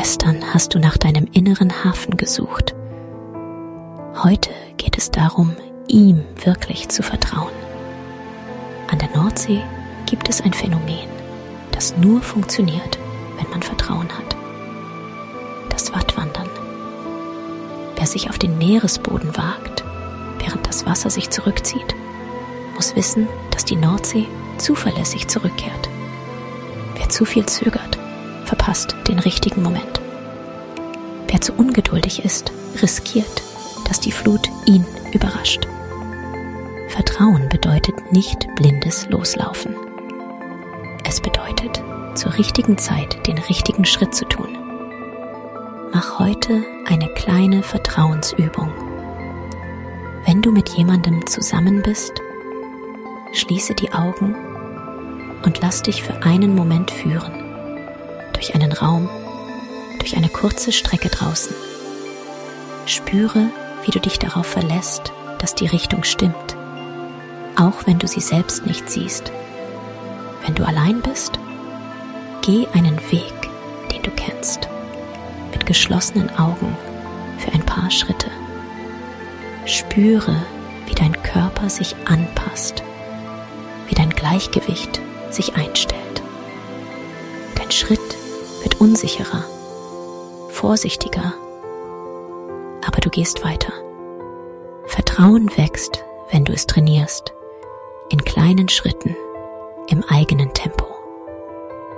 Gestern hast du nach deinem inneren Hafen gesucht. Heute geht es darum, ihm wirklich zu vertrauen. An der Nordsee gibt es ein Phänomen, das nur funktioniert, wenn man Vertrauen hat. Das Wattwandern. Wer sich auf den Meeresboden wagt, während das Wasser sich zurückzieht, muss wissen, dass die Nordsee zuverlässig zurückkehrt. Wer zu viel zögert, verpasst den richtigen Moment. Wer zu ungeduldig ist, riskiert, dass die Flut ihn überrascht. Vertrauen bedeutet nicht blindes Loslaufen. Es bedeutet, zur richtigen Zeit den richtigen Schritt zu tun. Mach heute eine kleine Vertrauensübung. Wenn du mit jemandem zusammen bist, schließe die Augen und lass dich für einen Moment führen. Durch einen Raum, durch eine kurze Strecke draußen. Spüre, wie du dich darauf verlässt, dass die Richtung stimmt, auch wenn du sie selbst nicht siehst. Wenn du allein bist, geh einen Weg, den du kennst, mit geschlossenen Augen für ein paar Schritte. Spüre, wie dein Körper sich anpasst, wie dein Gleichgewicht sich einstellt. Dein Schritt wird unsicherer, vorsichtiger, aber du gehst weiter. Vertrauen wächst, wenn du es trainierst, in kleinen Schritten, im eigenen Tempo.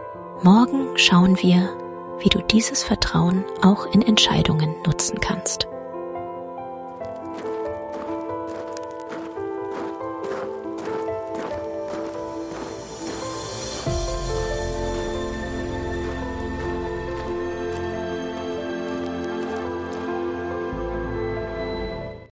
Morgen schauen wir, wie du dieses Vertrauen auch in Entscheidungen nutzen kannst.